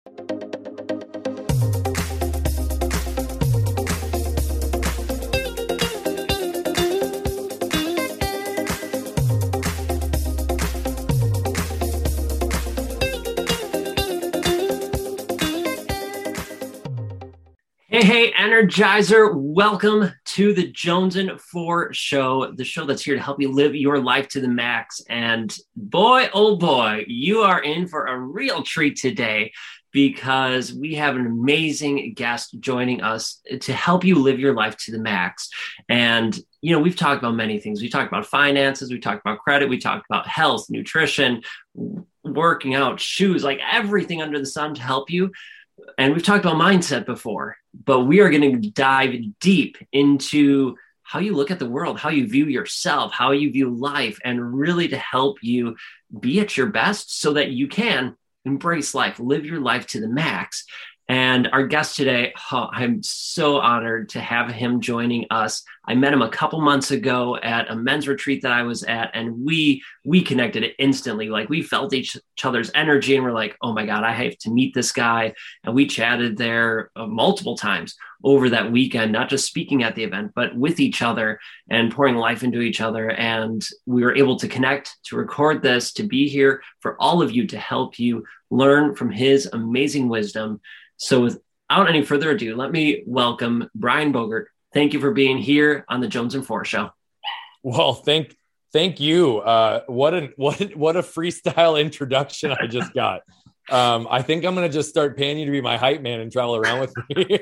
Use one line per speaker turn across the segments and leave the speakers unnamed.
Hey, Energizer. Welcome to the Jones and Four Show, the show that's here to help you live your life to the max. And boy, oh boy, you are in for a real treat today because we have an amazing guest joining us to help you live your life to the max. And, you know, we've talked about many things. We talked about finances, we talked about credit, we talked about health, nutrition, working out, shoes, like everything under the sun to help you. And we've talked about mindset before, but we are going to dive deep into how you look at the world, how you view yourself, how you view life, and really to help you be at your best so that you can embrace life, live your life to the max. And our guest today, I'm so honored to have him joining us. I met him a couple months ago at a men's retreat that I was at, and we connected instantly. Like, we felt each other's energy, and we're like, oh my God, I have to meet this guy. And we chatted there multiple times over that weekend, not just speaking at the event, but with each other and pouring life into each other. And we were able to connect, to record this, to be here for all of you, to help you learn from his amazing wisdom. So without any further ado, let me welcome Brian Bogert. Thank you for being here on the Jones and Four Show.
Well, thank you. What a freestyle introduction I just got. I think I'm going to just start paying you to be my hype man and travel around with me.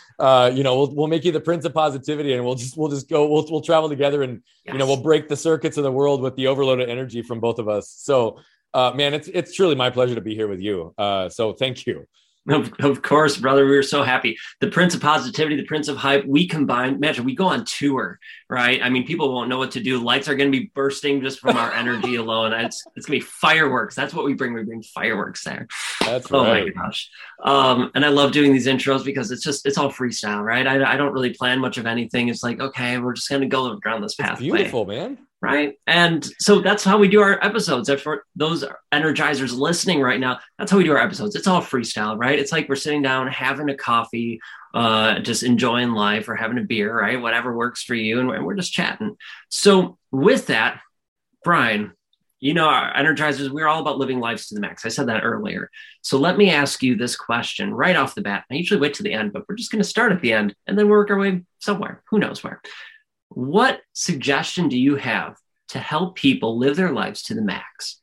We'll make you the Prince of Positivity, and we'll just go. We'll travel together, and
Yes.
we'll break the circuits of the world with the overload of energy from both of us. So, man, it's truly my pleasure to be here with you. So thank you.
Of course, brother. We were so happy. The Prince of Positivity, the Prince of Hype, we combine. Imagine we go on tour, right? I mean, people won't know what to do. Lights are going to be bursting just from our energy alone. It's going to be fireworks. That's what we bring. We bring fireworks there.
That's
Oh
right.
my gosh. And I love doing these intros because it's all freestyle, right? I don't really plan much of anything. It's like, okay, we're just going to go down this pathway.
Beautiful, man.
Right. And so that's how we do our episodes. And for those energizers listening right now, that's how we do our episodes. It's all freestyle, right? It's like we're sitting down, having a coffee, just enjoying life, or having a beer, right? Whatever works for you. And we're just chatting. So with that, Brian, our energizers, we're all about living lives to the max. I said that earlier. So let me ask you this question right off the bat. I usually wait to the end, but we're just going to start at the end and then work our way somewhere. Who knows where? What suggestion do you have to help people live their lives to the max?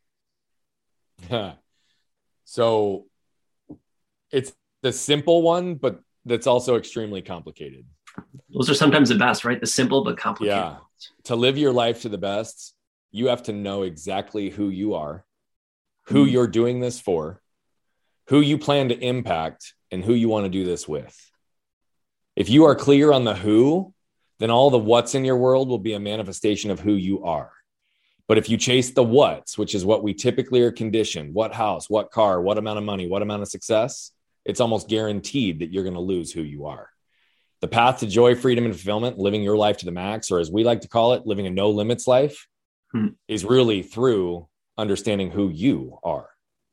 So it's the simple one, but that's also extremely complicated.
Those are sometimes the best, right? The simple but complicated.
Yeah. To live your life to the best, you have to know exactly who you are, who you're doing this for, who you plan to impact, and who you want to do this with. If you are clear on the who, then all the what's in your world will be a manifestation of who you are. But if you chase the what's, which is what we typically are conditioned, what house, what car, what amount of money, what amount of success, it's almost guaranteed that you're going to lose who you are. The path to joy, freedom, and fulfillment, living your life to the max, or as we like to call it, living a no limits life, is really through understanding who you are.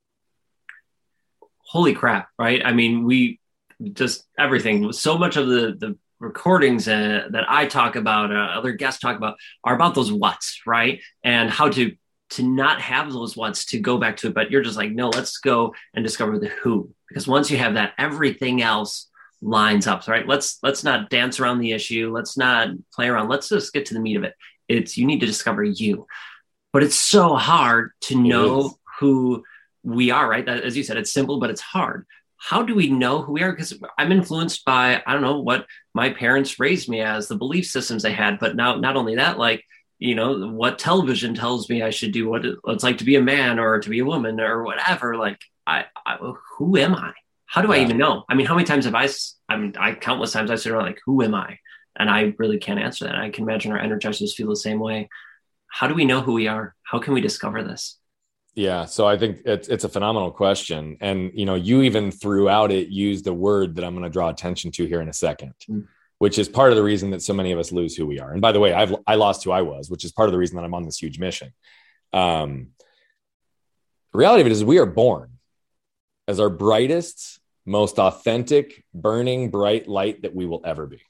Holy crap, right? I mean, we just everything, so much of the recordings that I talk about, other guests talk about, are about those what's, right? And how to not have those what's, to go back to it. But you're just like, no, let's go and discover the who. Because once you have that, everything else lines up, right? Let's not dance around the issue. Let's not play around. Let's just get to the meat of it. You need to discover you. But it's so hard to know who we are, right? As you said, it's simple, but it's hard. How do we know who we are? Because I'm influenced by, I don't know, what my parents raised me as, the belief systems they had. But now, not only that, like, what television tells me I should do, what it's like to be a man or to be a woman or whatever. Like, who am I? How do I even know? I mean, how many times have countless times I sit around like, who am I? And I really can't answer that. I can imagine our energizers feel the same way. How do we know who we are? How can we discover this?
Yeah. So I think it's a phenomenal question. And, you even throughout it used the word that I'm going to draw attention to here in a second, which is part of the reason that so many of us lose who we are. And by the way, I lost who I was, which is part of the reason that I'm on this huge mission. The reality of it is we are born. as our brightest, most authentic, burning bright light that we will ever be.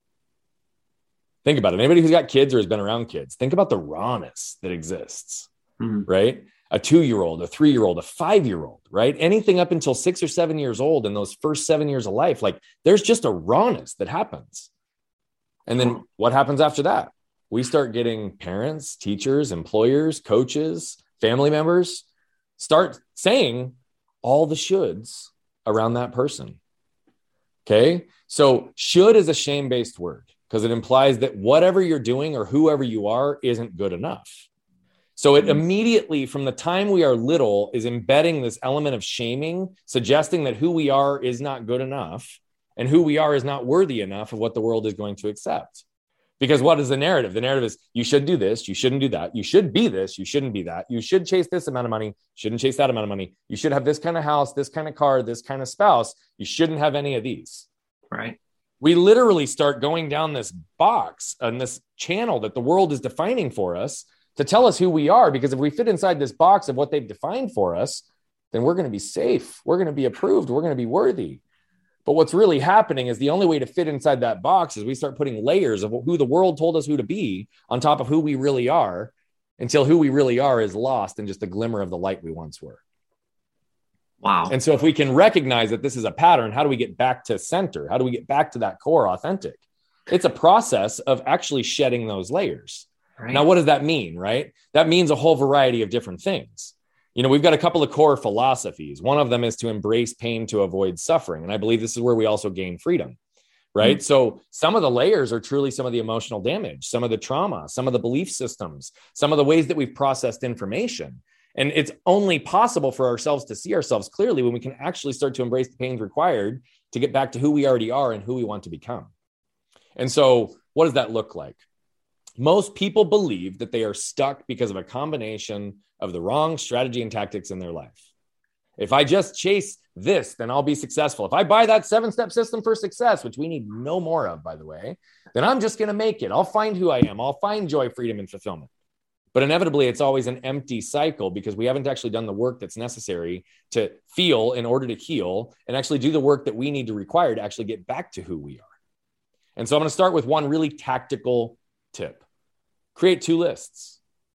Think about it. Anybody who's got kids or has been around kids, think about the rawness that exists, right? A 2-year-old, a 3-year-old, a 5-year-old, right? Anything up until 6 or 7 years old in those first 7 years of life, like there's just a rawness that happens. And then what happens after that? We start getting parents, teachers, employers, coaches, family members start saying all the shoulds around that person. Okay. So should is a shame-based word because it implies that whatever you're doing or whoever you are isn't good enough. So it immediately, from the time we are little, is embedding this element of shaming, suggesting that who we are is not good enough and who we are is not worthy enough of what the world is going to accept. Because what is the narrative? The narrative is you should do this, you shouldn't do that. You should be this, you shouldn't be that. You should chase this amount of money, shouldn't chase that amount of money. You should have this kind of house, this kind of car, this kind of spouse. You shouldn't have any of these.
Right.
We literally start going down this box and this channel that the world is defining for us to tell us who we are. Because if we fit inside this box of what they've defined for us, then we're going to be safe. We're going to be approved. We're going to be worthy. But what's really happening is the only way to fit inside that box is we start putting layers of who the world told us who to be on top of who we really are until who we really are is lost in just a glimmer of the light we once were.
Wow.
And so if we can recognize that this is a pattern, how do we get back to center? How do we get back to that core authentic? It's a process of actually shedding those layers. Right. Now, what does that mean, right? That means a whole variety of different things. You know, we've got a couple of core philosophies. One of them is to embrace pain to avoid suffering. And I believe this is where we also gain freedom, right? Mm-hmm. So some of the layers are truly some of the emotional damage, some of the trauma, some of the belief systems, some of the ways that we've processed information. And it's only possible for ourselves to see ourselves clearly when we can actually start to embrace the pains required to get back to who we already are and who we want to become. And so what does that look like? Most people believe that they are stuck because of a combination of the wrong strategy and tactics in their life. If I just chase this, then I'll be successful. If I buy that 7-step system for success, which we need no more of, by the way, then I'm just going to make it. I'll find who I am. I'll find joy, freedom, and fulfillment. But inevitably, it's always an empty cycle because we haven't actually done the work that's necessary to feel in order to heal and actually do the work that we need to require to actually get back to who we are. And so I'm going to start with one really tactical tip. Create 2 lists.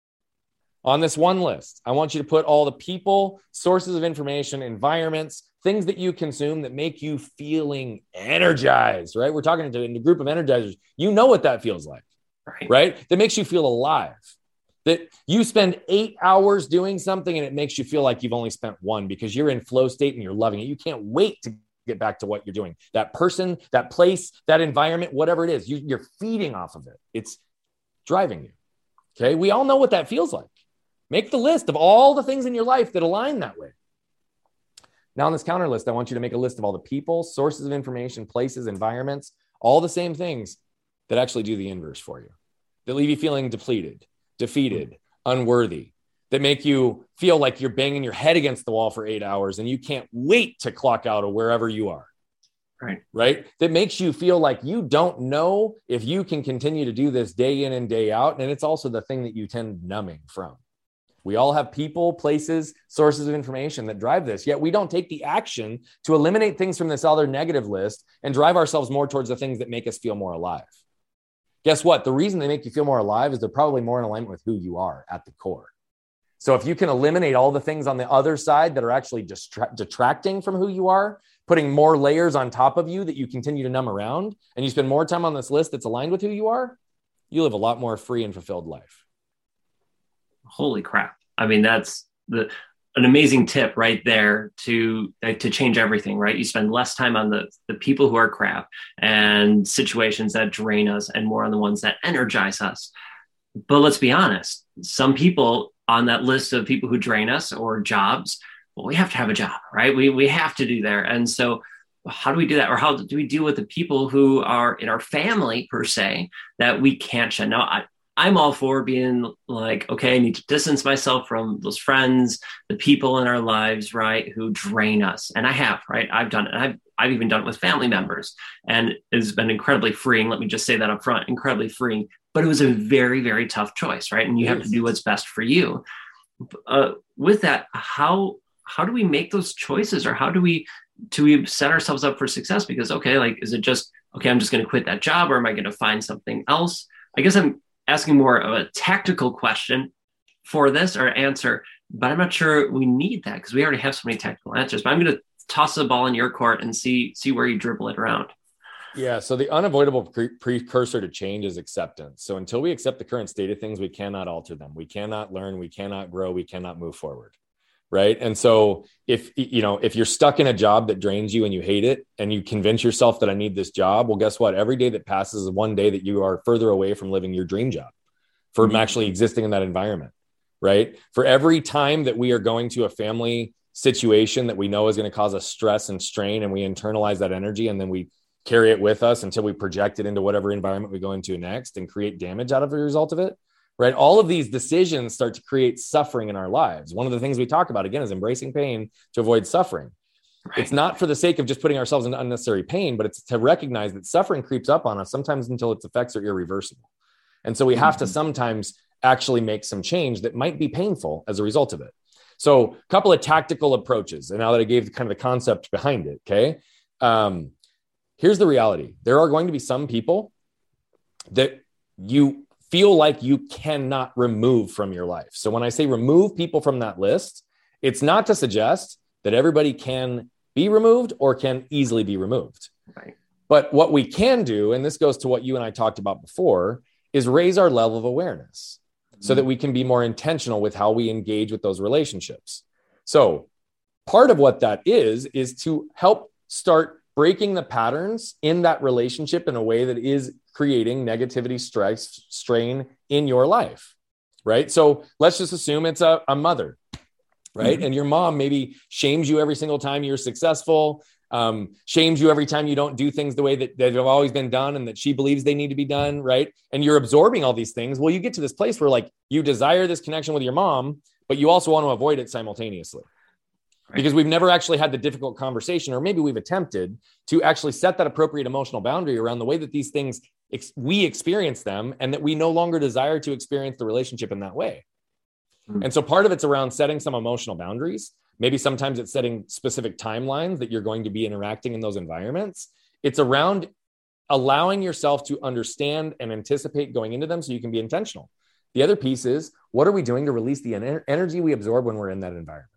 On this one list, I want you to put all the people, sources of information, environments, things that you consume that make you feeling energized, right? We're talking to a group of energizers. You know what that feels like, right? That makes you feel alive. That you spend 8 hours doing something and it makes you feel like you've only spent 1 because you're in flow state and you're loving it. You can't wait to get back to what you're doing. That person, that place, that environment, whatever it is, you're feeding off of it. It's driving you. Okay. We all know what that feels like. Make the list of all the things in your life that align that way. Now on this counter list, I want you to make a list of all the people, sources of information, places, environments, all the same things that actually do the inverse for you, that leave you feeling depleted, defeated, unworthy, that make you feel like you're banging your head against the wall for 8 hours and you can't wait to clock out of wherever you are. Right. That makes you feel like you don't know if you can continue to do this day in and day out. And it's also the thing that you tend numbing from. We all have people, places, sources of information that drive this, yet we don't take the action to eliminate things from this other negative list and drive ourselves more towards the things that make us feel more alive. Guess what? The reason they make you feel more alive is they're probably more in alignment with who you are at the core. So if you can eliminate all the things on the other side that are actually detracting from who you are, putting more layers on top of you that you continue to numb around, and you spend more time on this list that's aligned with who you are, you live a lot more free and fulfilled life.
Holy crap. I mean, that's an amazing tip right there to change everything, right? You spend less time on the people who are crap and situations that drain us and more on the ones that energize us. But let's be honest, some people on that list of people who drain us or jobs, well, we have to have a job, right? We have to do there. And so how do we do that? Or how do we deal with the people who are in our family per se that we can't shed? Now, I'm all for being like, okay, I need to distance myself from those friends, the people in our lives, right, who drain us. And I have, right? I've done it. I've even done it with family members. And it's been incredibly freeing. Let me just say that up front, incredibly freeing. But it was a very, very tough choice, right? And you have to do what's best for you. With that, how how do we make those choices, or how do we set ourselves up for success? Because, okay, like, is it just, okay, I'm just going to quit that job, or am I going to find something else? I guess I'm asking more of a tactical question for this or answer, but I'm not sure we need that because we already have so many tactical answers. But I'm going to toss the ball in your court and see where you dribble it around.
Yeah. So the unavoidable precursor to change is acceptance. So until we accept the current state of things, we cannot alter them. We cannot learn. We cannot grow. We cannot move forward. Right. And so if you're stuck in a job that drains you and you hate it, and you convince yourself that I need this job, well, guess what? Every day that passes is one day that you are further away from living your dream job, from actually existing in that environment. Right. For every time that we are going to a family situation that we know is going to cause us stress and strain, and we internalize that energy, and then we carry it with us until we project it into whatever environment we go into next and create damage out of the result of it. Right. All of these decisions start to create suffering in our lives. One of the things we talk about, again, is embracing pain to avoid suffering. Right. It's not for the sake of just putting ourselves into unnecessary pain, but it's to recognize that suffering creeps up on us sometimes until its effects are irreversible. And so we have to sometimes actually make some change that might be painful as a result of it. So a couple of tactical approaches. And now that I gave kind of the concept behind it, okay, here's the reality. There are going to be some people that you feel like you cannot remove from your life. So when I say remove people from that list, it's not to suggest that everybody can be removed or can easily be removed.
Right.
But what we can do, and this goes to what you and I talked about before, is raise our level of awareness so that we can be more intentional with how we engage with those relationships. So part of what that is to help start breaking the patterns in that relationship in a way that is creating negativity, stress, strain in your life, right? So let's just assume it's a mother, right? And your mom maybe shames you every single time you're successful, shames you every time you don't do things the way that have always been done and that she believes they need to be done, right? And you're absorbing all these things. Well, you get to this place where like you desire this connection with your mom, but you also want to avoid it simultaneously. Right. Because we've never actually had the difficult conversation, or maybe we've attempted to actually set that appropriate emotional boundary around the way that these things, we experience them, and that we no longer desire to experience the relationship in that way. And so part of it's around setting some emotional boundaries. Maybe sometimes it's setting specific timelines that you're going to be interacting in those environments. It's around allowing yourself to understand and anticipate going into them so you can be intentional. The other piece is, what are we doing to release the energy we absorb when we're in that environment?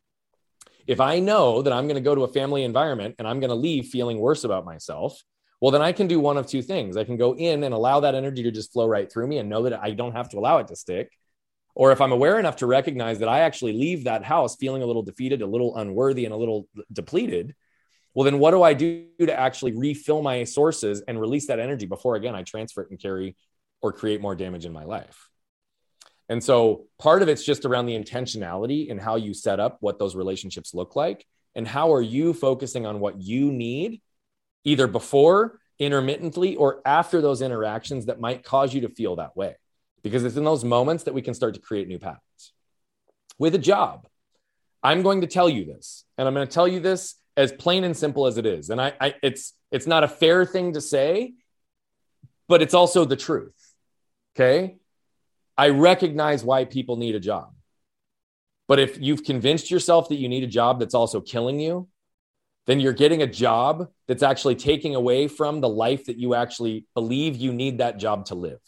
If I know that I'm going to go to a family environment and I'm going to leave feeling worse about myself, well, then I can do one of two things. I can go in and allow that energy to just flow right through me and know that I don't have to allow it to stick. Or if I'm aware enough to recognize that I actually leave that house feeling a little defeated, a little unworthy, and a little depleted, well, then what do I do to actually refill my sources and release that energy before, again, I transfer it and carry or create more damage in my life? And so part of it's just around the intentionality and how you set up what those relationships look like, and how are you focusing on what you need either before, intermittently, or after those interactions that might cause you to feel that way. Because it's in those moments that we can start to create new patterns. With a job, I'm going to tell you this, and I'm going to tell you this as plain and simple as it is. And it's not a fair thing to say, but it's also the truth. Okay. I recognize why people need a job. But if you've convinced yourself that you need a job that's also killing you, then you're getting a job that's actually taking away from the life that you actually believe you need that job to live.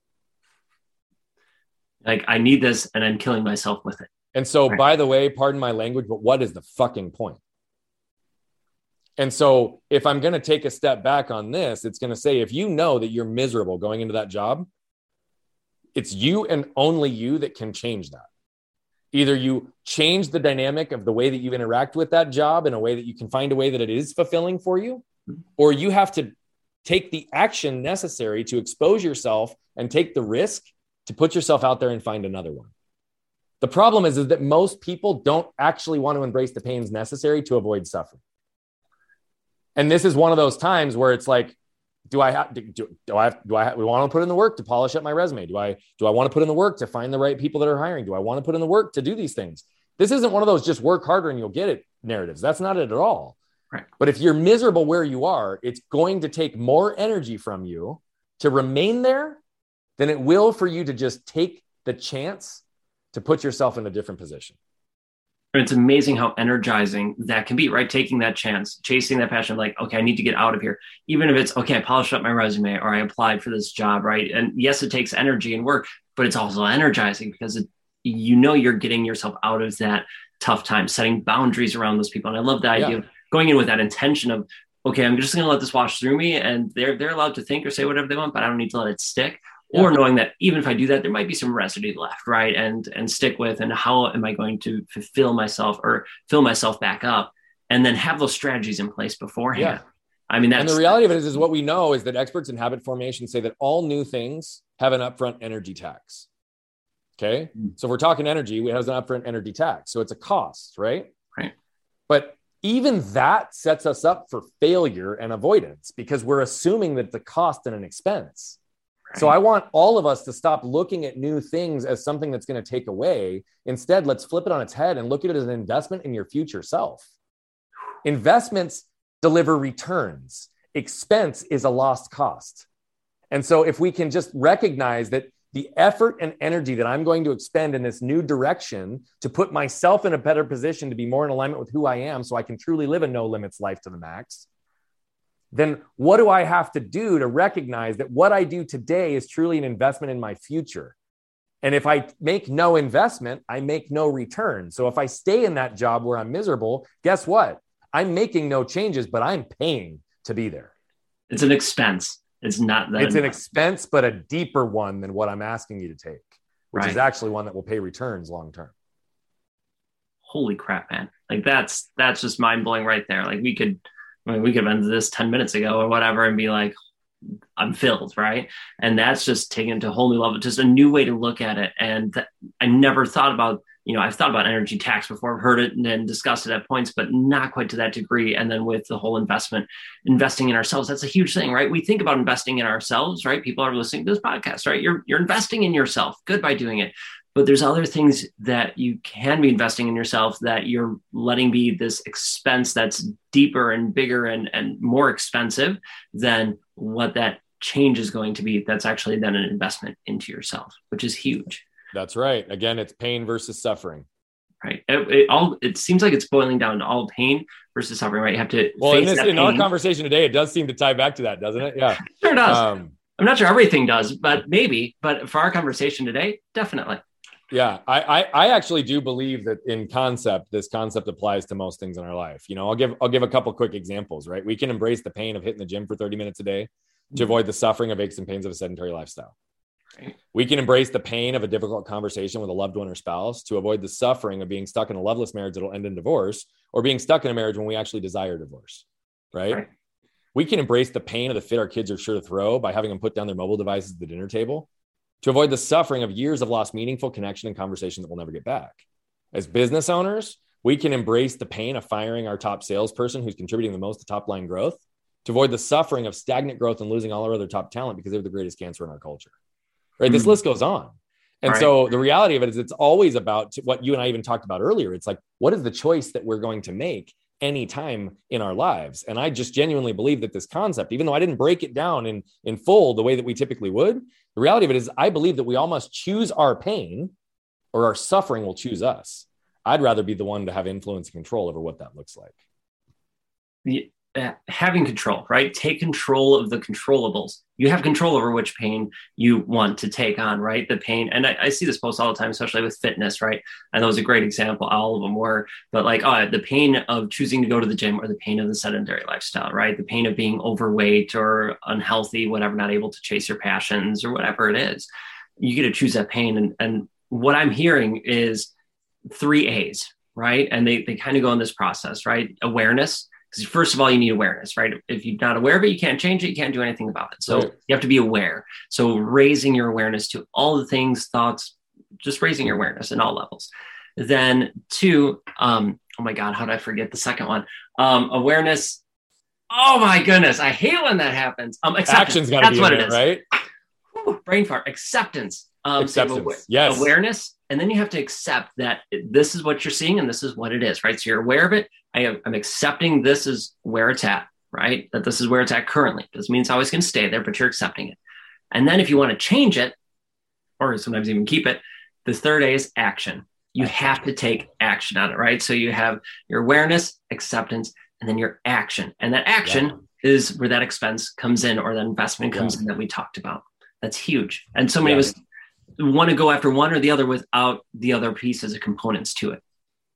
Like, I need this and I'm killing myself with it.
And so,
right.
By the way, pardon my language, but what is the fucking point? And so if I'm going to take a step back on this, it's going to say, if you know that you're miserable going into that job, it's you and only you that can change that. Either you change the dynamic of the way that you interact with that job in a way that you can find a way that it is fulfilling for you, or you have to take the action necessary to expose yourself and take the risk to put yourself out there and find another one. The problem is that most people don't actually want to embrace the pains necessary to avoid suffering. And this is one of those times where it's like, do I want to put in the work to polish up my resume? Do I want to put in the work to find the right people that are hiring? Do I want to put in the work to do these things? This isn't one of those just work harder and you'll get it narratives. That's not it at all.
Right.
But if you're miserable where you are, it's going to take more energy from you to remain there than it will for you to just take the chance to put yourself in a different position.
And it's amazing how energizing that can be, right? Taking that chance, chasing that passion, like, okay, I need to get out of here. Even if it's, okay, I polished up my resume or I applied for this job, right? And yes, it takes energy and work, but it's also energizing because you're getting yourself out of that tough time, setting boundaries around those people. And I love the idea of going in with that intention of, okay, I'm just going to let this wash through me, and they're allowed to think or say whatever they want, but I don't need to let it stick. Or knowing that even if I do that, there might be some residue left, right? And stick with, and how am I going to fulfill myself or fill myself back up, and then have those strategies in place beforehand.
Yeah.
I mean,
and the reality of it is what we know is that experts in habit formation say that all new things have an upfront energy tax. Okay. So if we're talking energy, it has an upfront energy tax. So it's a cost, right?
Right.
But even that sets us up for failure and avoidance because we're assuming that the cost and an expense. So I want all of us to stop looking at new things as something that's going to take away. Instead, let's flip it on its head and look at it as an investment in your future self. Investments deliver returns. Expense is a lost cost. And so if we can just recognize that the effort and energy that I'm going to expend in this new direction to put myself in a better position to be more in alignment with who I am so I can truly live a no limits life to the max, then what do I have to do to recognize that what I do today is truly an investment in my future? And if I make no investment, I make no return. So if I stay in that job where I'm miserable, guess what? I'm making no changes, but I'm paying to be there.
It's an expense. It's not that.
It's an expense, but a deeper one than what I'm asking you to take, which is actually one that will pay returns long term.
Holy crap, man. Like that's just mind blowing right there. Like we could have ended this 10 minutes ago or whatever and be like, I'm filled, right? And that's just taken to a whole new level, just a new way to look at it. And I never thought about, I've thought about energy tax before, I've heard it and then discussed it at points, but not quite to that degree. And then with the whole investing in ourselves, that's a huge thing, right? We think about investing in ourselves, right? People are listening to this podcast, right? You're investing in yourself. Good by doing it. But there's other things that you can be investing in yourself that you're letting be this expense that's deeper and bigger and more expensive than what that change is going to be. That's actually then an investment into yourself, which is huge.
That's right. Again, it's pain versus suffering.
Right. It seems like it's boiling down to all pain versus suffering, right? You have to
in our conversation today, it does seem to tie back to that, doesn't it? Yeah.
Sure does. I'm not sure everything does, but maybe. But for our conversation today, definitely.
Yeah, I actually do believe that in concept, this concept applies to most things in our life. I'll give a couple quick examples, right? We can embrace the pain of hitting the gym for 30 minutes a day to avoid the suffering of aches and pains of a sedentary lifestyle. Right. We can embrace the pain of a difficult conversation with a loved one or spouse to avoid the suffering of being stuck in a loveless marriage that'll end in divorce, or being stuck in a marriage when we actually desire divorce, right? We can embrace the pain of the fit our kids are sure to throw by having them put down their mobile devices at the dinner table to avoid the suffering of years of lost meaningful connection and conversation that we'll never get back. As business owners, we can embrace the pain of firing our top salesperson who's contributing the most to top line growth to avoid the suffering of stagnant growth and losing all our other top talent because they're the greatest cancer in our culture. Right? This list goes on. And so the reality of it is it's always about what you and I even talked about earlier. It's like, what is the choice that we're going to make anytime in our lives? And I just genuinely believe that this concept, even though I didn't break it down in full the way that we typically would, the reality of it is I believe that we all must choose our pain or our suffering will choose us. I'd rather be the one to have influence and control over what that looks like.
Having control, right? Take control of the controllables. You have control over which pain you want to take on, right? The pain. And I see this post all the time, especially with fitness, right? And that was a great example. All of them were, but like, the pain of choosing to go to the gym or the pain of the sedentary lifestyle, right? The pain of being overweight or unhealthy, whatever, not able to chase your passions or whatever it is. You get to choose that pain. And what I'm hearing is 3 A's, right? And they kind of go in this process, right? Awareness. Because first of all, you need awareness, right? If you're not aware of it, you can't change it. You can't do anything about it. So You have to be aware. So raising your awareness to all the things, thoughts, just raising your awareness in all levels. Then 2, oh my God, how did I forget the second one? Awareness. Oh my goodness. I hate when that happens.
Action's got to be in it, right?
Whew, brain fart. Acceptance.
Acceptance. Yes.
Awareness. And then you have to accept that this is what you're seeing and this is what it is, right? So you're aware of it. I'm accepting this is where it's at, right? That this is where it's at currently. Doesn't mean it's always going to stay there, but you're accepting it. And then if you want to change it, or sometimes even keep it, the 3rd A is action. You have to take action on it, right? So you have your awareness, acceptance, and then your action. And that action is where that expense comes in, or that investment comes in that we talked about. That's huge. And so many of us want to go after one or the other without the other pieces or components to it.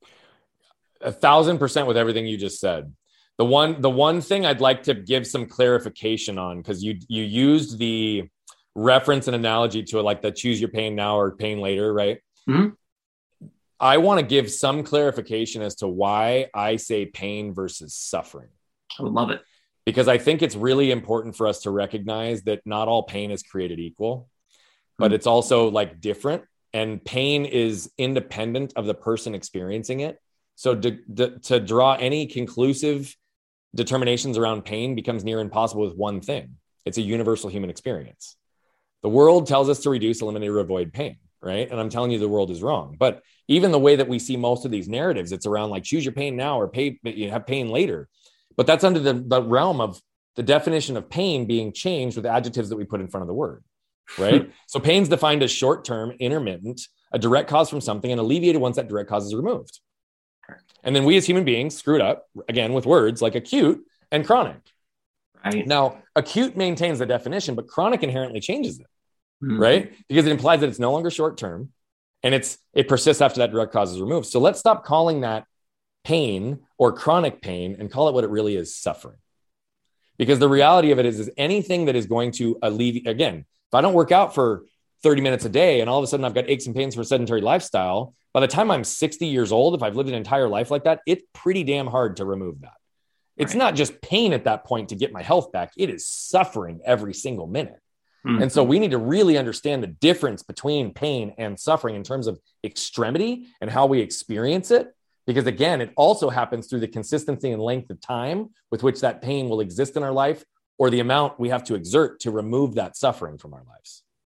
1,000% with everything you just said. The one thing I'd like to give some clarification on, because you used the reference and analogy to it, like the choose your pain now or pain later, right?
Mm-hmm.
I want to give some clarification as to why I say pain versus suffering.
I would love it.
Because I think it's really important for us to recognize that not all pain is created equal, but it's also like different, and pain is independent of the person experiencing it. So to draw any conclusive determinations around pain becomes near impossible with one thing. It's a universal human experience. The world tells us to reduce, eliminate, or avoid pain, right? And I'm telling you the world is wrong. But even the way that we see most of these narratives, it's around like choose your pain now or you have pain later. But that's under the realm of the definition of pain being changed with adjectives that we put in front of the word, right? So pain's defined as short-term, intermittent, a direct cause from something, and alleviated once that direct cause is removed. And then we as human beings screwed up, again, with words like acute and chronic.
Right.
Now, acute maintains the definition, but chronic inherently changes it, right? Because it implies that it's no longer short-term, and it persists after that direct cause is removed. So let's stop calling that pain or chronic pain and call it what it really is, suffering. Because the reality of it is anything that is going to alleviate, again, if I don't work out for 30 minutes a day and all of a sudden I've got aches and pains for a sedentary lifestyle, by the time I'm 60 years old, if I've lived an entire life like that, it's pretty damn hard to remove that. It's not just pain at that point to get my health back. It is suffering every single minute. And so we need to really understand the difference between pain and suffering in terms of extremity and how we experience it. Because again, it also happens through the consistency and length of time with which that pain will exist in our life, or the amount we have to exert to remove that suffering from our lives.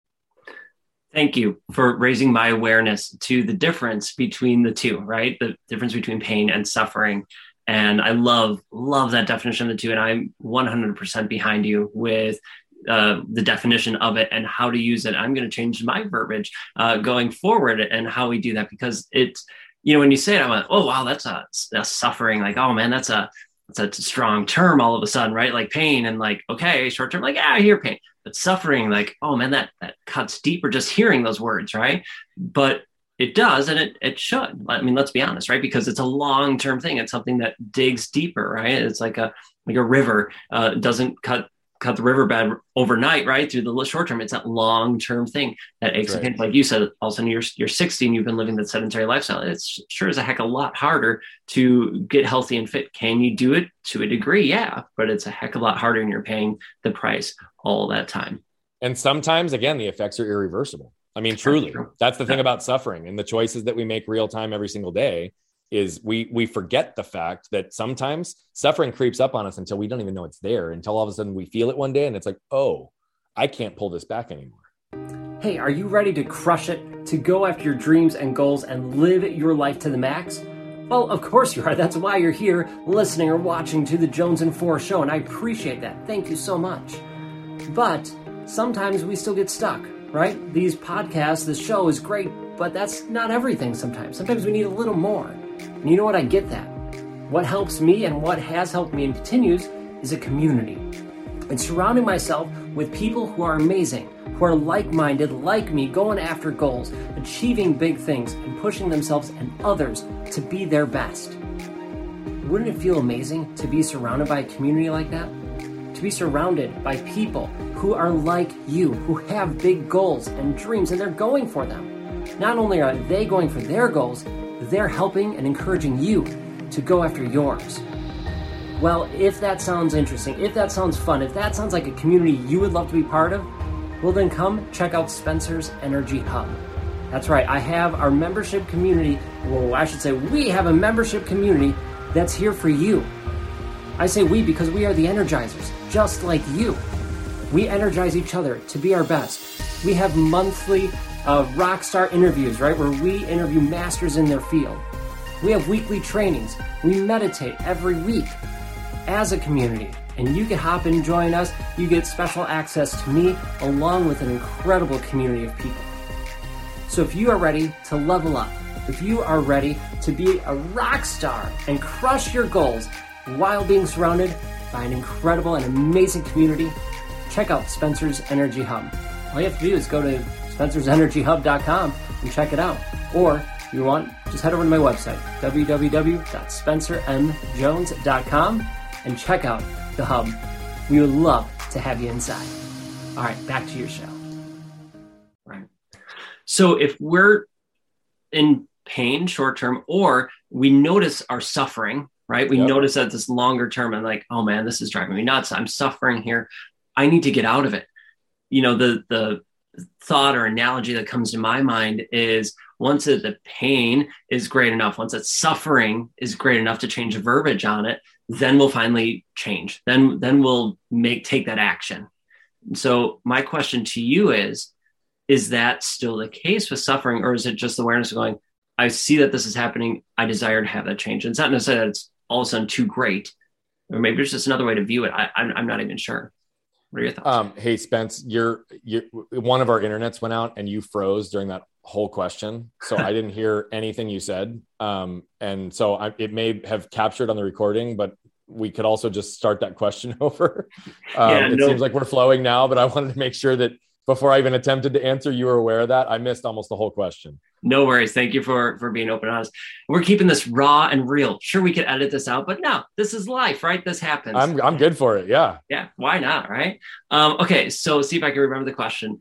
Thank you for raising my awareness to the difference between the two, right? The difference between pain and suffering. And I love that definition of the two. And I'm 100% behind you with the definition of it and how to use it. I'm going to change my verbiage going forward and how we do that, because it's, when you say it, I'm like, oh, wow, that's a suffering. Like, oh man, that's a strong term all of a sudden, right? Like pain and like, okay, short term, like, yeah, I hear pain, but suffering, like, oh man, that cuts deeper just hearing those words, right? But it does, and it should. I mean, let's be honest, right? Because it's a long-term thing. It's something that digs deeper, right? It's like a river doesn't cut the riverbed overnight, right? Through the short term, it's that long-term thing that aches and pains. Like you said, all of a sudden you're 60 and you've been living that sedentary lifestyle. It's sure as a heck a lot harder to get healthy and fit. Can you do it to a degree? Yeah, but it's a heck of a lot harder and you're paying the price all that time.
And sometimes, again, the effects are irreversible. I mean, truly, that's the thing about suffering and the choices that we make real time every single day is we forget the fact that sometimes suffering creeps up on us until we don't even know it's there, until all of a sudden we feel it one day and it's like, oh, I can't pull this back anymore.
Hey, are you ready to crush it, to go after your dreams and goals and live your life to the max? Well, of course you are. That's why you're here listening or watching to the Jones and Four show, and I appreciate that. Thank you so much. But sometimes we still get stuck, right? These podcasts, this show is great, but that's not everything sometimes. Sometimes we need a little more. And you know what? I get that. What helps me and what has helped me and continues is a community. And surrounding myself with people who are amazing, who are like-minded, like me, going after goals, achieving big things, and pushing themselves and others to be their best. Wouldn't it feel amazing to be surrounded by a community like that? To be surrounded by people who are like you, who have big goals and dreams, and they're going for them. Not only are they going for their goals, they're helping and encouraging you to go after yours. Well, if that sounds interesting, if that sounds fun, if that sounds like a community you would love to be part of, well then come check out Spencer's Energy Hub. That's right, I have our membership community, well, I should say we have a membership community that's here for you. I say we because we are the Energizers, just like you. We energize each other to be our best. We have monthly rockstar interviews, right, where we interview masters in their field. We have weekly trainings. We meditate every week as a community. And you can hop in and join us. You get special access to me along with an incredible community of people. So if you are ready to level up, If you are ready to be a rock star and crush your goals while being surrounded by an incredible and amazing community, check out Spencer's Energy Hub. All you have to do is go to spencersenergyhub.com and check it out. Or if you want, just head over to my website, www.spencermjones.com, and check out the hub. We would love to have you inside. All right, back to your show. Right. So if we're in pain short term, or we notice our suffering, right? We notice that this longer term and like, oh man, this is driving me nuts. I'm suffering here. I need to get out of it. You know, the thought or analogy that comes to my mind is once the pain is great enough, once that suffering is great enough to change the verbiage on it, then we'll finally change. Then we'll take that action. So my question to you is that still the case with suffering, or is it just the awareness of going, I see that this is happening. I desire to have that change. And it's not necessarily that it's all of a sudden too great, or maybe there's just another way to view it. I'm not even sure. What are your thoughts?
Hey, Spence, one of our internets went out and you froze during that whole question. So I didn't hear anything you said. And so it may have captured on the recording, but we could also just start that question over. Seems like we're flowing now, but I wanted to make sure that before I even attempted to answer, you were aware of that. I missed almost the whole question.
No worries. Thank you for being open and honest. We're keeping this raw and real. Sure, we could edit this out, but no, this is life, right? This happens.
I'm good for it. Yeah.
Yeah. Why not? Right. Okay. So see if I can remember the question.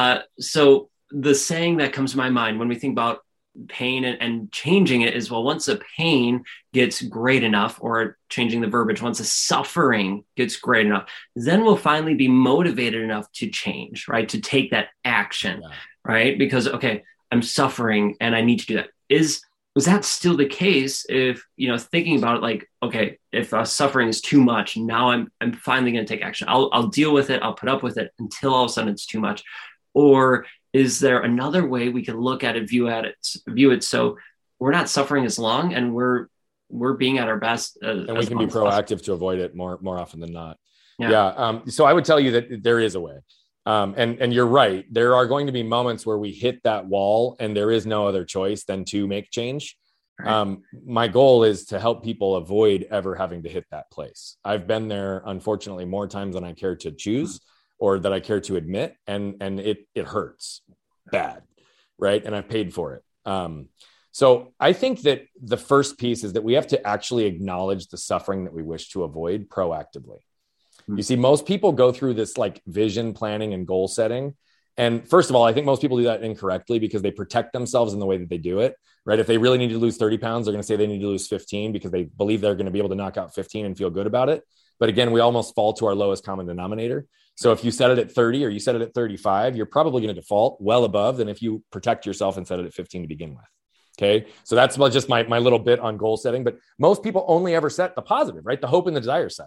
So the saying that comes to my mind when we think about pain and changing it is, well, once the pain gets great enough, or changing the verbiage, once the suffering gets great enough, then we'll finally be motivated enough to change, right? To take that action, right? Because, okay, I'm suffering and I need to do that. Was that still the case if, thinking about it, like, okay, if suffering is too much, now I'm finally going to take action. I'll deal with it. I'll put up with it until all of a sudden it's too much. Or is there another way we can look at it, view it so we're not suffering as long and we're being at our best,
and we can be proactive to avoid it more often than not. So I would tell you that there is a way, and you're right. There are going to be moments where we hit that wall and there is no other choice than to make change. Right. My goal is to help people avoid ever having to hit that place. I've been there, unfortunately, more times than I care to choose or that I care to admit. And it hurts bad. Right. And I've paid for it. So I think that the first piece is that we have to actually acknowledge the suffering that we wish to avoid proactively. You see, most people go through this like vision planning and goal setting. And first of all, I think most people do that incorrectly because they protect themselves in the way that they do it, right? If they really need to lose 30 pounds, they're going to say they need to lose 15 because they believe they're going to be able to knock out 15 and feel good about it. But again, we almost fall to our lowest common denominator. So if you set it at 30 or you set it at 35, you're probably going to default well above than if you protect yourself and set it at 15 to begin with. Okay. So that's just my little bit on goal setting, but most people only ever set the positive, right? The hope and the desire side.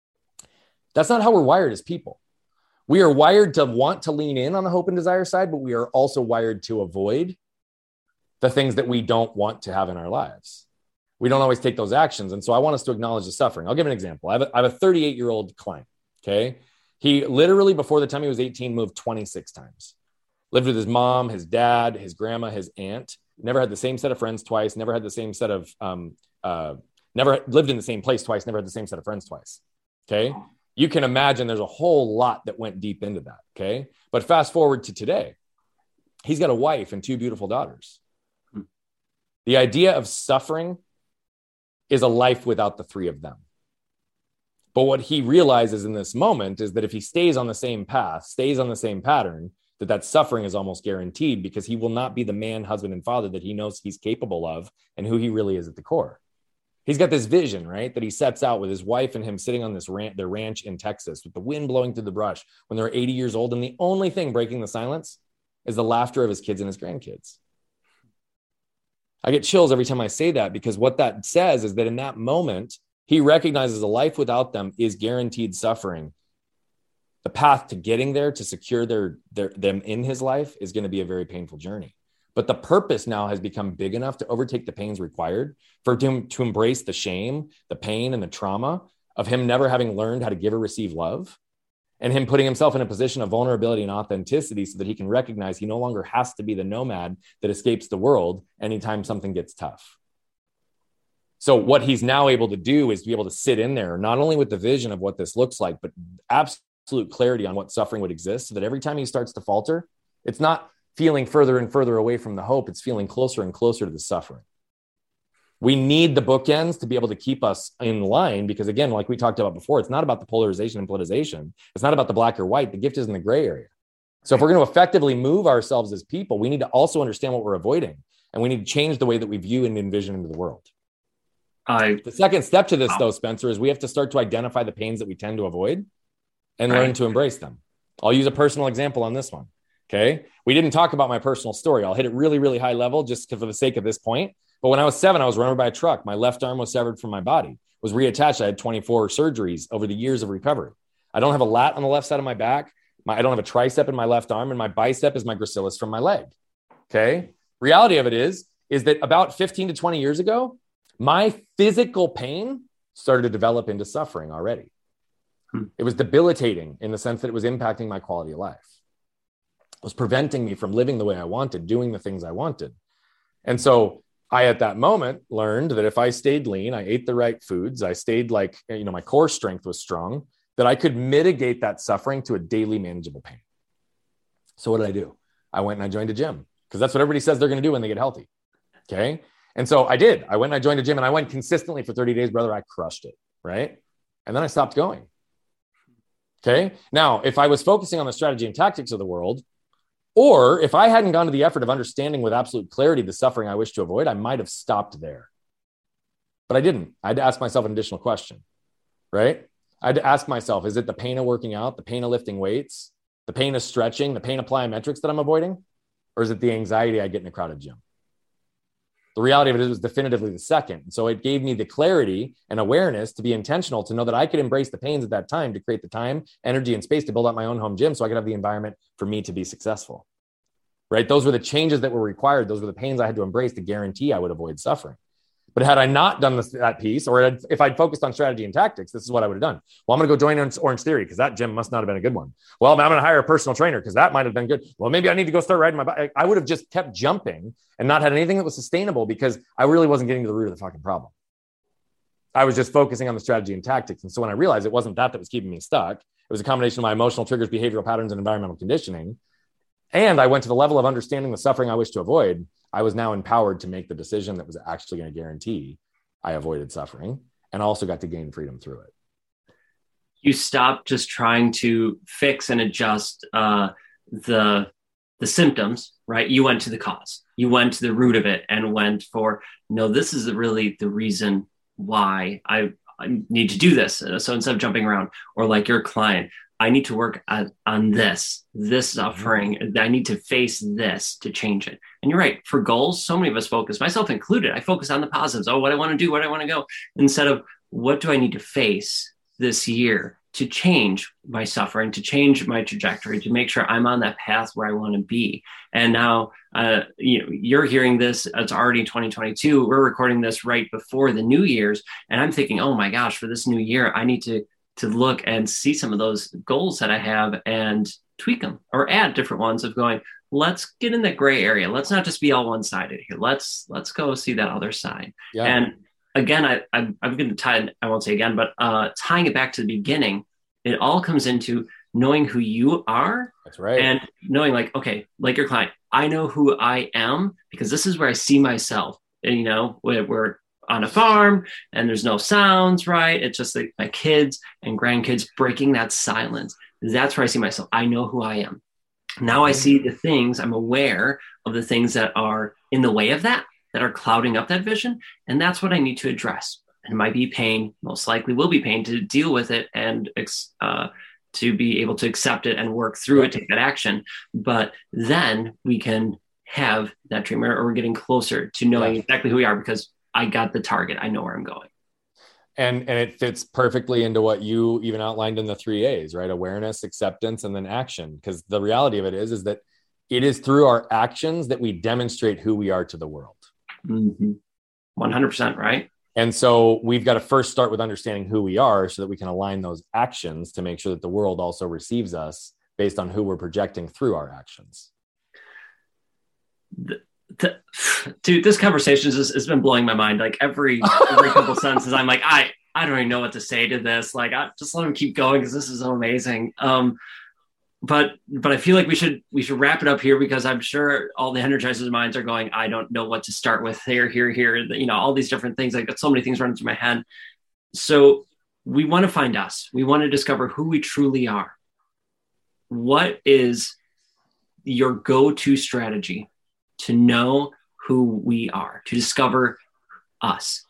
That's not how we're wired as people. We are wired to want to lean in on the hope and desire side, but we are also wired to avoid the things that we don't want to have in our lives. We don't always take those actions. And so I want us to acknowledge the suffering. I'll give an example. I have a 38-year-old client. Okay. He literally, before the time he was 18, moved 26 times. Lived with his mom, his dad, his grandma, his aunt. Never had the same set of friends twice. Never had the same set of, never lived in the same place twice. Never had the same set of friends twice. Okay. You can imagine there's a whole lot that went deep into that. Okay. But fast forward to today, he's got a wife and 2 beautiful daughters. The idea of suffering is a life without the 3 of them. But what he realizes in this moment is that if he stays on the same path, stays on the same pattern, that suffering is almost guaranteed because he will not be the man, husband, and father that he knows he's capable of and who he really is at the core. He's got this vision, right, that he sets out with his wife and him sitting on their ranch in Texas with the wind blowing through the brush when they're 80 years old. And the only thing breaking the silence is the laughter of his kids and his grandkids. I get chills every time I say that because what that says is that in that moment, he recognizes a life without them is guaranteed suffering. The path to getting there, to secure them in his life is going to be a very painful journey. But the purpose now has become big enough to overtake the pains required for him to embrace the shame, the pain, and the trauma of him never having learned how to give or receive love and him putting himself in a position of vulnerability and authenticity so that he can recognize he no longer has to be the nomad that escapes the world anytime something gets tough. So what he's now able to do is be able to sit in there, not only with the vision of what this looks like, but absolute clarity on what suffering would exist, so that every time he starts to falter, it's not feeling further and further away from the hope, it's feeling closer and closer to the suffering. We need the bookends to be able to keep us in line, because again, like we talked about before, it's not about the polarization and politicization. It's not about the black or white. The gift is in the gray area. So if we're going to effectively move ourselves as people, we need to also understand what we're avoiding, and we need to change the way that we view and envision into the world. The second step to this, though, Spencer, is we have to start to identify the pains that we tend to avoid and learn to embrace them. I'll use a personal example on this one. Okay. We didn't talk about my personal story. I'll hit it really, really high level just for the sake of this point. But when I was 7, I was run over by a truck. My left arm was severed from my body, was reattached. I had 24 surgeries over the years of recovery. I don't have a lat on the left side of my back. I don't have a tricep in my left arm, and my bicep is my gracilis from my leg. Okay. Reality of it is that about 15 to 20 years ago, my physical pain started to develop into suffering already. It was debilitating in the sense that it was impacting my quality of life. It was preventing me from living the way I wanted, doing the things I wanted. And so I, at that moment, learned that if I stayed lean, I ate the right foods, I stayed like, my core strength was strong, that I could mitigate that suffering to a daily manageable pain. So what did I do? I went and I joined a gym, because that's what everybody says they're going to do when they get healthy. Okay. And so I did. I went and I joined a gym, and I went consistently for 30 days, brother. I crushed it. Right. And then I stopped going. Okay. Now, if I was focusing on the strategy and tactics of the world, or if I hadn't gone to the effort of understanding with absolute clarity the suffering I wish to avoid, I might have stopped there. But I didn't. I had to ask myself an additional question, right? I had to ask myself, is it the pain of working out, the pain of lifting weights, the pain of stretching, the pain of plyometrics that I'm avoiding? Or is it the anxiety I get in a crowded gym? The reality of it was definitively the second. So it gave me the clarity and awareness to be intentional, to know that I could embrace the pains at that time to create the time, energy, and space to build out my own home gym so I could have the environment for me to be successful, right? Those were the changes that were required. Those were the pains I had to embrace to guarantee I would avoid suffering. But had I not done that piece, or if I'd focused on strategy and tactics, this is what I would have done. Well, I'm going to go join Orange Theory because that gym must not have been a good one. Well, I'm going to hire a personal trainer because that might have been good. Well, maybe I need to go start riding my bike. I would have just kept jumping and not had anything that was sustainable, because I really wasn't getting to the root of the fucking problem. I was just focusing on the strategy and tactics. And so when I realized it wasn't that was keeping me stuck, it was a combination of my emotional triggers, behavioral patterns, and environmental conditioning. And I went to the level of understanding the suffering I wish to avoid. I was now empowered to make the decision that was actually going to guarantee I avoided suffering, and also got to gain freedom through it.
You stopped just trying to fix and adjust the symptoms, right? You went to the cause. You went to the root of it and went for, no, this is really the reason why I need to do this. So instead of jumping around, or like your client, I need to work on this suffering. I need to face this to change it. And you're right. For goals, so many of us focus, myself included, I focus on the positives. Oh, what I want to do, what I want to go, instead of what do I need to face this year to change my suffering, to change my trajectory, to make sure I'm on that path where I want to be. And now, you're hearing this, it's already 2022. We're recording this right before the New Year's. And I'm thinking, oh my gosh, for this new year, I need to look and see some of those goals that I have and tweak them or add different ones of going, let's get in that gray area. Let's not just be all one-sided here. Let's go see that other side. Yeah. And again, I'm going to tie, I won't say again, but tying it back to the beginning, it all comes into knowing who you are.
That's right.
And knowing like, okay, like your client, I know who I am because this is where I see myself. And, we're on a farm and there's no sounds, right? It's just like my kids and grandkids breaking that silence. That's where I see myself. I know who I am. Now I see the things, I'm aware of the things that are in the way of that are clouding up that vision. And that's what I need to address. And it might be pain, most likely will be pain, to deal with it and to be able to accept it and work through it, take that action. But then we can have that dream, or we're getting closer to knowing exactly who we are, because I got the target. I know where I'm going.
And it fits perfectly into what you even outlined in the 3 A's, right? Awareness, acceptance, and then action. Because the reality of it is that it is through our actions that we demonstrate who we are to the world.
100%, right?
And so we've got to first start with understanding who we are so that we can align those actions to make sure that the world also receives us based on who we're projecting through our actions.
Dude, this conversation has been blowing my mind. Like every couple sentences, I'm like, I don't even know what to say to this. Like, I just let him keep going because this is so amazing. But I feel like we should wrap it up here, because I'm sure all the Energizers minds are going, I don't know what to start with here, you know, all these different things. Like, got so many things running through my head. So we want to find us. We want to discover who we truly are. What is your go-to strategy to know who we are, to discover us?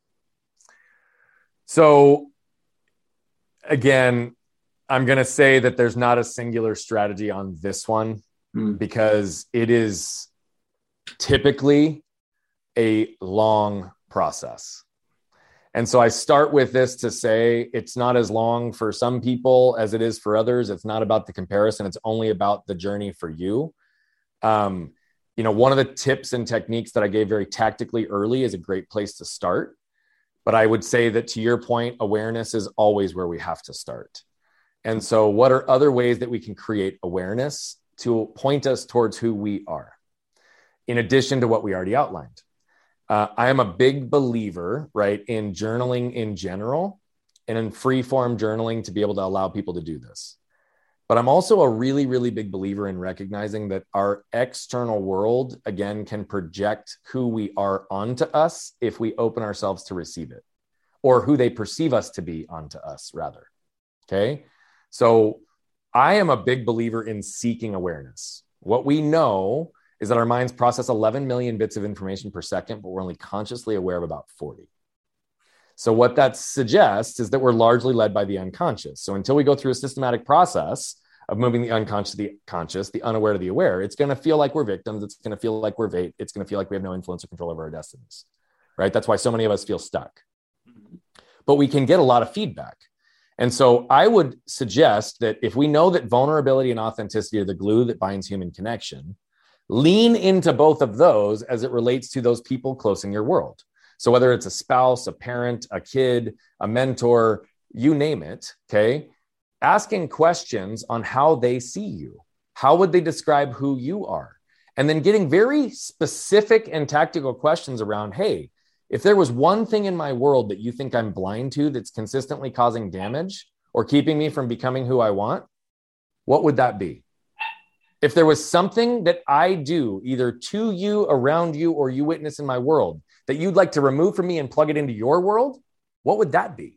So again, I'm going to say that there's not a singular strategy on this one, because it is typically a long process. And so I start with this to say it's not as long for some people as it is for others. It's not about the comparison. It's only about the journey for you. You know, one of the tips and techniques that I gave very tactically early is a great place to start. But I would say that, to your point, awareness is always where we have to start. And so what are other ways that we can create awareness to point us towards who we are, in addition to what we already outlined? I am a big believer, right, in journaling in general and in free form journaling to be able to allow people to do this. But I'm also a really, really big believer in recognizing that our external world, again, can project who we are onto us if we open ourselves to receive it, or who they perceive us to be onto us, rather. Okay. So I am a big believer in seeking awareness. What we know is that our minds process 11 million bits of information per second, but we're only consciously aware of about 40. So what that suggests is that we're largely led by the unconscious. So until we go through a systematic process of moving the unconscious to the conscious, the unaware to the aware, it's going to feel like we're victims. It's going to feel like we're vague. It's going to feel like we have no influence or control over our destinies, right? That's why so many of us feel stuck. But we can get a lot of feedback. And so I would suggest that if we know that vulnerability and authenticity are the glue that binds human connection, lean into both of those as it relates to those people close in your world. So whether it's a spouse, a parent, a kid, a mentor, you name it, okay? Asking questions on how they see you. How would they describe who you are? And then getting very specific and tactical questions around, hey, if there was one thing in my world that you think I'm blind to that's consistently causing damage or keeping me from becoming who I want, what would that be? If there was something that I do either to you, around you, or you witness in my world that you'd like to remove from me and plug it into your world, what would that be?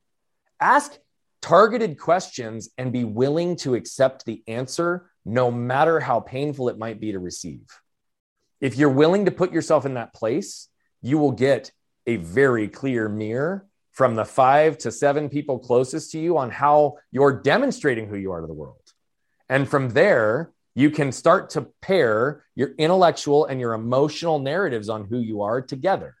Ask targeted questions and be willing to accept the answer, no matter how painful it might be to receive. If you're willing to put yourself in that place, you will get a very clear mirror from the 5 to 7 people closest to you on how you're demonstrating who you are to the world. And from there, you can start to pair your intellectual and your emotional narratives on who you are together.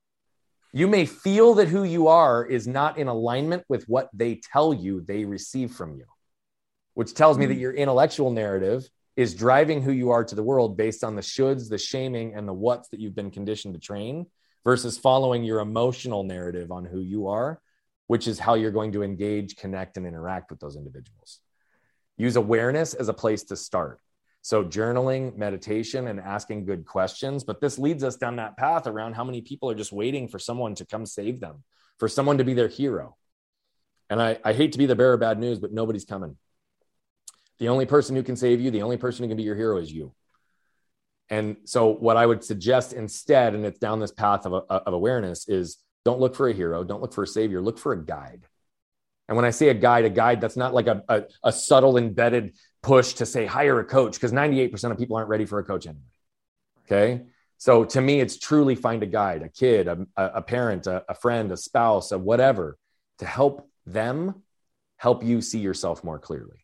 You may feel that who you are is not in alignment with what they tell you they receive from you, which tells me that your intellectual narrative is driving who you are to the world based on the shoulds, the shaming, and the whats that you've been conditioned to train, versus following your emotional narrative on who you are, which is how you're going to engage, connect, and interact with those individuals. Use awareness as a place to start. So journaling, meditation, and asking good questions. But this leads us down that path around how many people are just waiting for someone to come save them, for someone to be their hero. And I hate to be the bearer of bad news, but nobody's coming. The only person who can save you, the only person who can be your hero is you. And so what I would suggest instead, and it's down this path of awareness, is don't look for a hero. Don't look for a savior. Look for a guide. And when I say a guide, that's not like a subtle embedded push to say, hire a coach, because 98% of people aren't ready for a coach anyway. Okay. So to me, it's truly find a guide, a kid, a parent, a friend, a spouse, a whatever, to help them help you see yourself more clearly.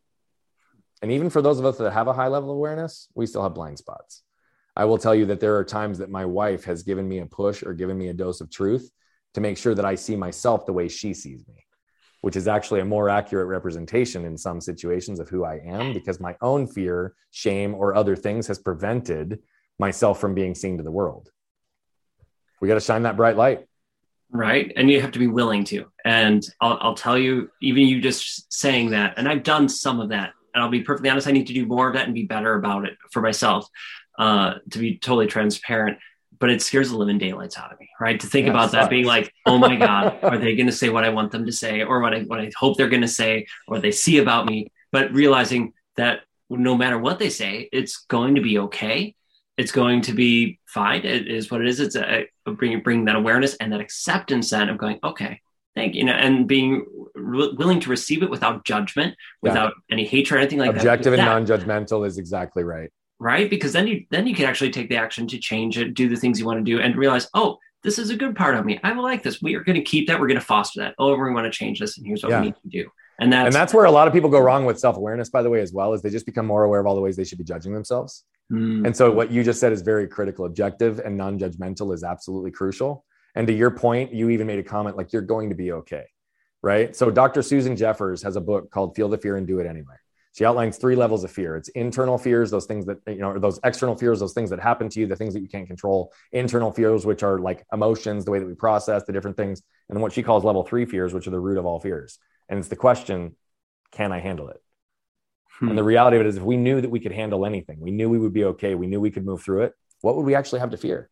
And even for those of us that have a high level of awareness, we still have blind spots. I will tell you that there are times that my wife has given me a push or given me a dose of truth to make sure that I see myself the way she sees me, which is actually a more accurate representation in some situations of who I am, because my own fear, shame, or other things has prevented myself from being seen to the world. We got to shine that bright light.
Right. And you have to be willing to. And I'll tell you, even you just saying that, and I've done some of that, and I'll be perfectly honest, I need to do more of that and be better about it for myself, to be totally transparent. But it scares the living daylights out of me, right? To think about that being like, oh my God, are they going to say what I want them to say, or what I hope they're going to say, or they see about me? But realizing that no matter what they say, it's going to be okay. It's going to be fine. It is what it is. It's bringing that awareness and that acceptance then of going, okay, thank you, and being willing to receive it without judgment, without any hatred or anything like
Objective
that.
and non-judgmental is exactly right.
Right? Because then you can actually take the action to change it, do the things you want to do, and realize, oh, this is a good part of me. I like this. We are going to keep that. We're going to foster that. Oh, we want to change this, and here's what we need to do. And that's
where a lot of people go wrong with self-awareness, by the way, as well, is they just become more aware of all the ways they should be judging themselves. And so what you just said is very critical. Objective and non-judgmental is absolutely crucial. And to your point, you even made a comment like, you're going to be okay, right? So Dr. Susan Jeffers has a book called Feel the Fear and Do It Anyway. She outlines 3 levels of fear. It's internal fears, those things that, or those external fears, those things that happen to you, the things that you can't control. Internal fears, which are like emotions, the way that we process the different things. And then what she calls level 3 fears, which are the root of all fears. And it's the question, can I handle it? And the reality of it is, if we knew that we could handle anything, we knew we would be okay, we knew we could move through it, what would we actually have to fear?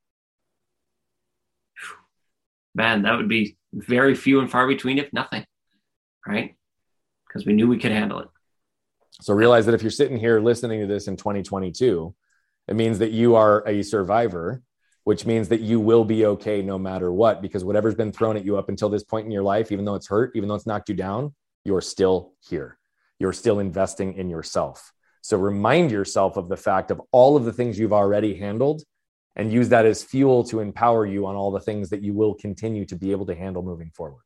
Man, that would be very few and far between, if nothing, right? Because we knew we could handle it.
So realize that if you're sitting here listening to this in 2022, it means that you are a survivor, which means that you will be okay no matter what, because whatever's been thrown at you up until this point in your life, even though it's hurt, even though it's knocked you down, you're still here. You're still investing in yourself. So remind yourself of the fact of all of the things you've already handled and use that as fuel to empower you on all the things that you will continue to be able to handle moving forward.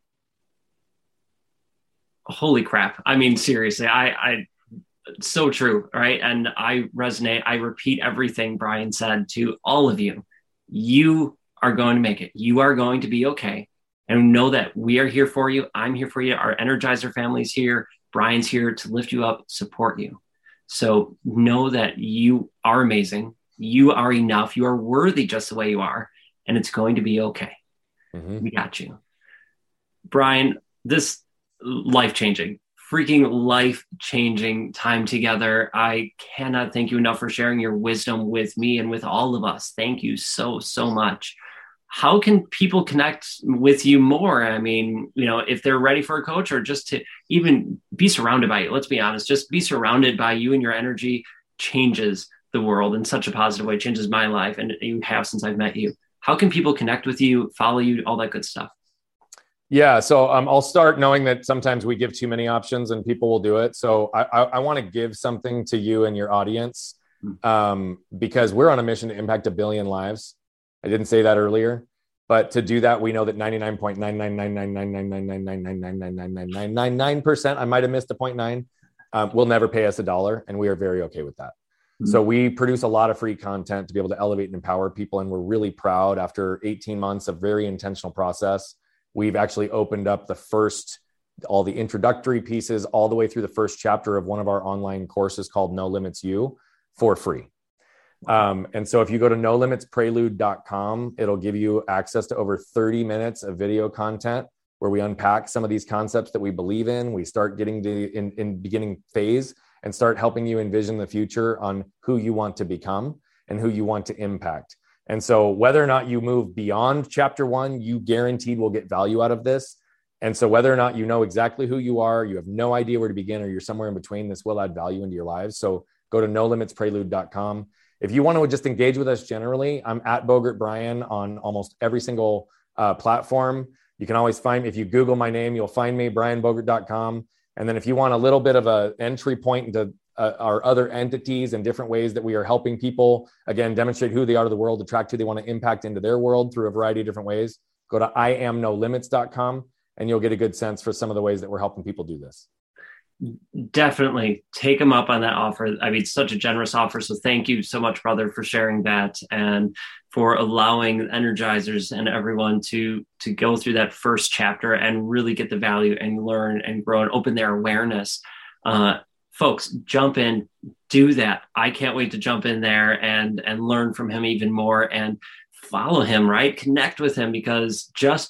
Holy crap. I mean, seriously, I so true, right? And I resonate. I repeat everything Brian said to all of you. You are going to make it. You are going to be okay. And know that we are here for you. I'm here for you. Our Energizer family's here. Brian's here to lift you up, support you. So know that you are amazing. You are enough. You are worthy just the way you are. And it's going to be okay. We got you. Brian, this life-changing, freaking life-changing time together. I cannot thank you enough for sharing your wisdom with me and with all of us. Thank you so, so much. How can people connect with you more? I mean, if they're ready for a coach, or just to even be surrounded by you, let's be honest, just be surrounded by you and your energy changes the world in such a positive way, changes my life. And you have since I've met you. How can people connect with you, follow you, all that good stuff?
Yeah. So I'll start knowing that sometimes we give too many options and people will do it. So I want to give something to you and your audience, because we're on a mission to impact 1 billion lives. I didn't say that earlier, but to do that, we know that 99.9999999999999%, I might have missed a 0.9, will never pay us $1. And we are very okay with that. So we produce a lot of free content to be able to elevate and empower people. And we're really proud, after 18 months of very intentional process, we've actually opened up all the introductory pieces all the way through the first chapter of one of our online courses called No Limits U for free. And so if you go to nolimitprelude.com, it'll give you access to over 30 minutes of video content where we unpack some of these concepts that we believe in. We start getting to in beginning phase and start helping you envision the future on who you want to become and who you want to impact. And so whether or not you move beyond chapter 1, you guaranteed will get value out of this. And so whether or not you know exactly who you are, you have no idea where to begin, or you're somewhere in between, this will add value into your lives. So go to nolimitprelude.com. If you want to just engage with us generally, I'm at Bogert Brian on almost every single platform. You can always find me. If you Google my name, you'll find me, brianbogert.com. And then if you want a little bit of an entry point into our other entities and different ways that we are helping people, again, demonstrate who they are to the world, attract who they want to impact into their world through a variety of different ways, go to iamnolimits.com and you'll get a good sense for some of the ways that we're helping people do this.
Definitely take them up on that offer. I mean, such a generous offer. So thank you so much, brother, for sharing that and for allowing Energizers and everyone to go through that first chapter and really get the value and learn and grow and open their awareness. Folks, jump in, do that. I can't wait to jump in there and learn from him even more and follow him, right? Connect with him, because just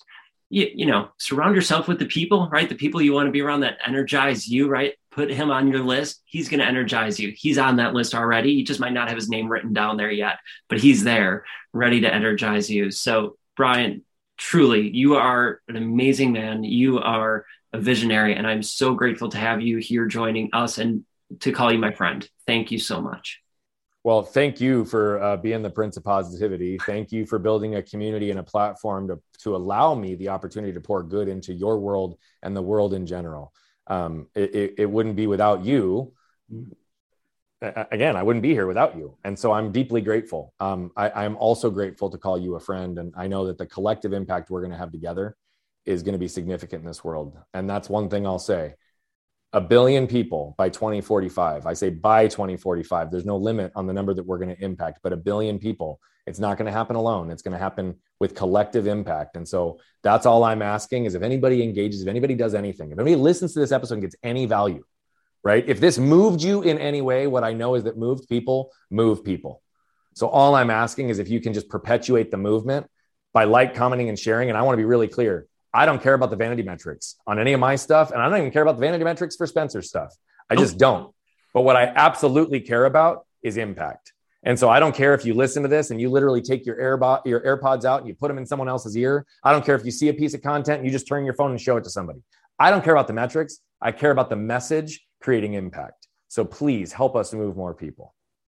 surround yourself with the people, right? The people you want to be around that energize you, right? Put him on your list. He's going to energize you. He's on that list already. You just might not have his name written down there yet, but he's there ready to energize you. So Brian, truly, you are an amazing man. You are a visionary, and I'm so grateful to have you here joining us and to call you my friend. Thank you so much.
Well, thank you for being the Prince of Positivity. Thank you for building a community and a platform to allow me the opportunity to pour good into your world and the world in general. It wouldn't be without you. Again, I wouldn't be here without you. And so I'm deeply grateful. I'm also grateful to call you a friend. And I know that the collective impact we're going to have together is going to be significant in this world. And that's one thing I'll say. 1 billion people by 2045. I say by 2045, there's no limit on the number that we're going to impact, but 1 billion people, it's not going to happen alone. It's going to happen with collective impact. And so that's all I'm asking is if anybody engages, if anybody does anything, if anybody listens to this episode and gets any value, right? If this moved you in any way, what I know is that moved people move people. So all I'm asking is if you can just perpetuate the movement by commenting and sharing. And I want to be really clear. I don't care about the vanity metrics on any of my stuff. And I don't even care about the vanity metrics for Spencer's stuff. I just don't. But what I absolutely care about is impact. And so I don't care if you listen to this and you literally take your AirPods out and you put them in someone else's ear. I don't care if you see a piece of content and you just turn your phone and show it to somebody. I don't care about the metrics. I care about the message creating impact. So please help us move more people.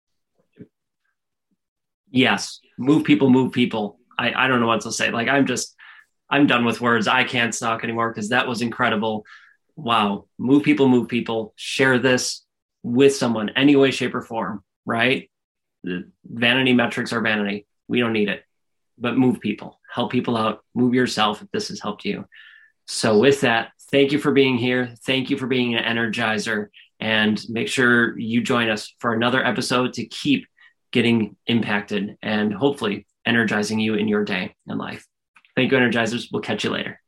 Yes. Move people, move people. I don't know what to say. I'm done with words. I can't talk anymore because that was incredible. Wow. Move people, move people. Share this with someone, any way, shape, or form, right? The vanity metrics are vanity. We don't need it. But move people. Help people out. Move yourself if this has helped you. So with that, thank you for being here. Thank you for being an energizer. And make sure you join us for another episode to keep getting impacted and hopefully energizing you in your day and life. Thank you, Energizers. We'll catch you later.